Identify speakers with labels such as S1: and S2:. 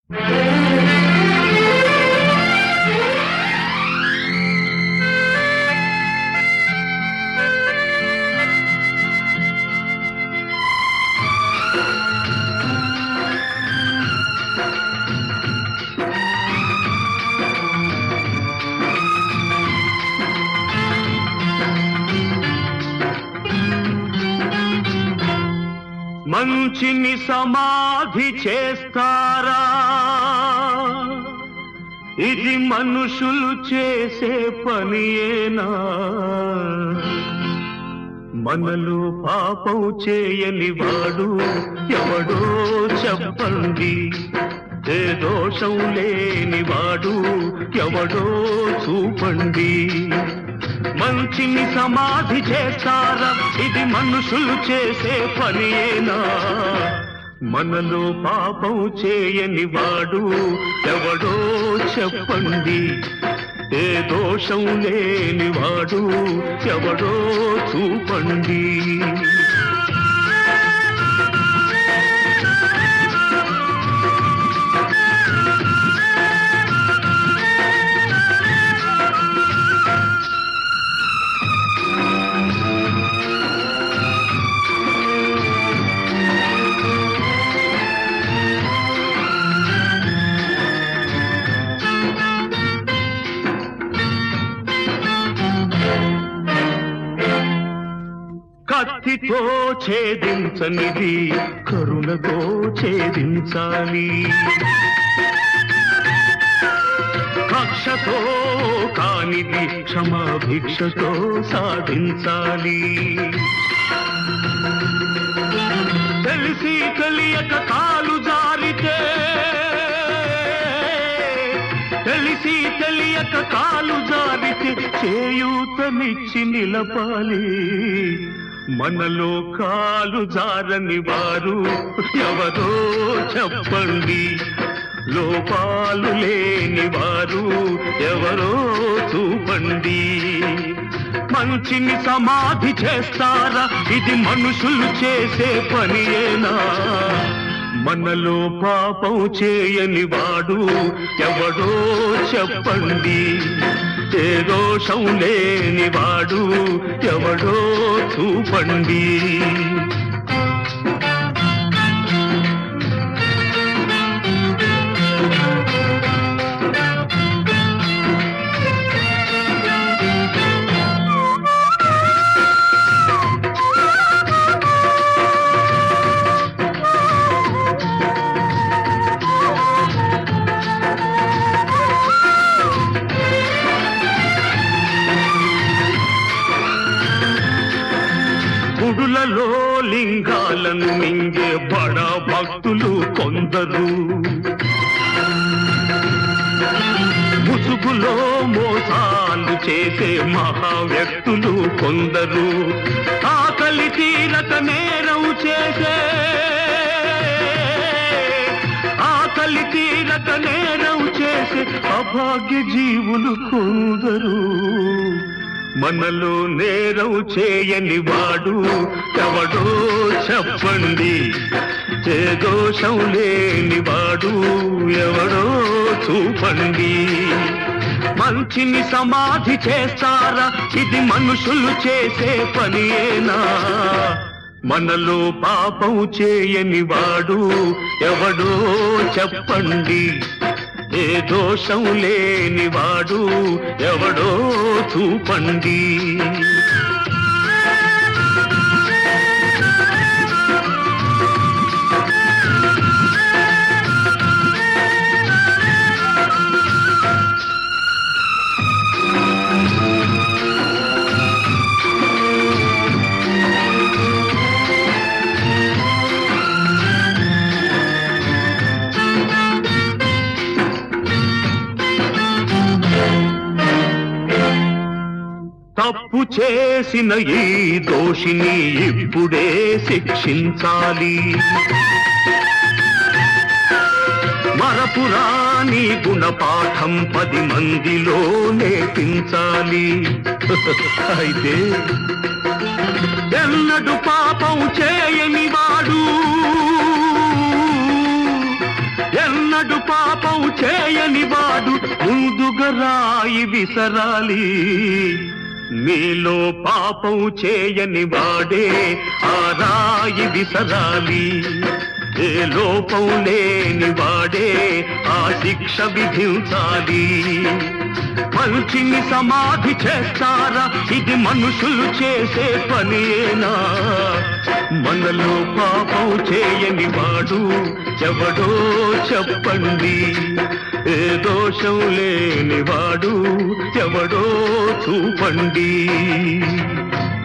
S1: మంచిని సమాధి చేస్తారా? ఇది మనుషులు చేసే పనియేనా? మనలో పాపం చేయని వాడు ఎవడో చెప్పండి, ఏ దోషం లేని వాడు ఎవడో చూపండి. మంచిని సమాధి చేస్తారా? ఇది మనుషులు చేసే పనియేనా? మనలో పాపం చేయని వాడు ఎవడో చెప్పండి, ఏ దోషం లేని వాడు ఎవడో చూపండి. కత్తితో ఛేదించనిది కరుణతో ఛేదించాలి, కక్షతో కానిది క్షమాభిక్షతో సాధించాలి. తెలిసి తెలియక కాలు జారితే, తెలిసి తెలియక కాలు జారితే చేయూతనిచ్చి నిలపాలి. మనలో కాలు జారని వారు ఎవరో చెప్పండి, లోపాలు లేని వారు ఎవరో చూపండి. మంచిని సమాధి చేస్తారా? ఇది మనుషులు చేసే పనియేనా? మనలో పాపం చేయని వాడు ఎవడో చెప్పండి, ఏ దోషం లేని వాడు ఎవడో చూపండి. గుడులలో లింగాలను మింగే బడా భక్తులు కొందరు, ముసుగులో మోసాలు చేసే మహా వ్యక్తులు కొందరు, ఆకలి తీరక నేరం చేసే, ఆకలి తీరక నేరం చేసే అభాగ్య జీవులు కొందరు. మనలో నేరం చేయని వాడు ఎవడో చెప్పండి, ఏ దోషం లేని వాడు ఎవడో చూపండి. మంచిని సమాధి చేస్తారా? ఇది మనుషులు చేసే పనియేనా? మనలో పాపం చేయని వాడు ఎవడో చెప్పండి, ఏ దోషం లేని వాడు ఎవడో చూపండి. తప్పు చేసిన ఈ దోషిని ఇప్పుడే శిక్షించాలి, మరపురాని గుణపాఠం 10 మందిలో నేర్పించాలి. అయితే ఎన్నడు పాపం చేయని వాడు, ఎన్న ఎన్నడు పాపం చేయని వాడు ముందుగా రాయి విసరాలి. మీలో పాపం చేయని వాడే ఆ రాయి విసరాలి. ఏ లోపం లేని వాడే ఆ శిక్ష విధించాలి. మంచిని సమాధి చేస్తారా? ఇది మనుషులు చేసే పనేనా? మనలో పాపం చేయని వాడు ఎవడో చెప్పండి. ఏ దోషం లేని వాడు ఎవడో చూపండి.